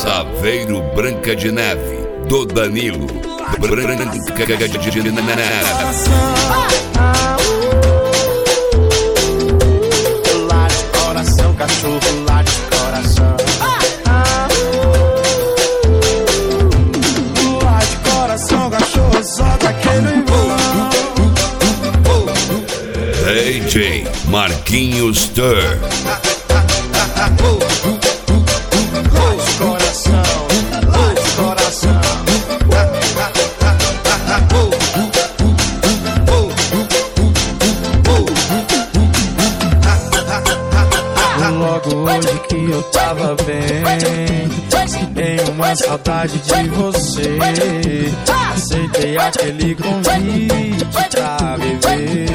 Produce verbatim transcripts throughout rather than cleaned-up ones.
Saveiro Branca de Neve, do Danilo. Branca de Neve. Lá de coração, cachorro, lá de coração. Lá de coração, cachorro, só daquele irmão. D J Marquinhos Tur. Logo hoje que eu tava bem, em uma saudade de você, aceitei aquele convite pra beber.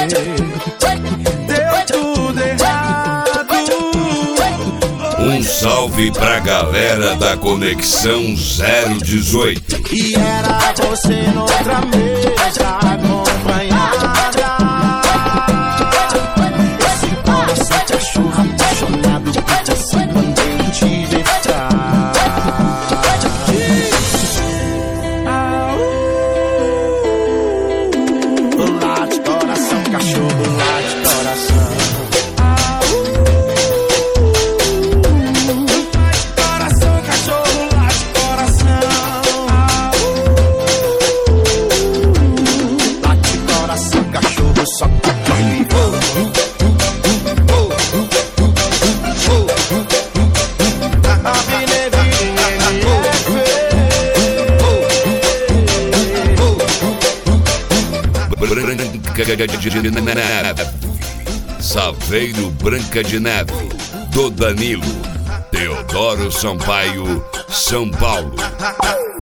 Deu tudo errado. Um salve pra galera da Conexão zero dezoito. E era você noutra mesa acompanhada. Esse coração cachorro apaixonado pede assim quando eu te deixar. Lá de coração, cachorro, lá de coração. Coração, cachorro, lá de coração. Lá de coração, cachorro, só que Branca de Neve. Saveiro Branca de Neve, do Danilo. Teodoro Sampaio, São Paulo.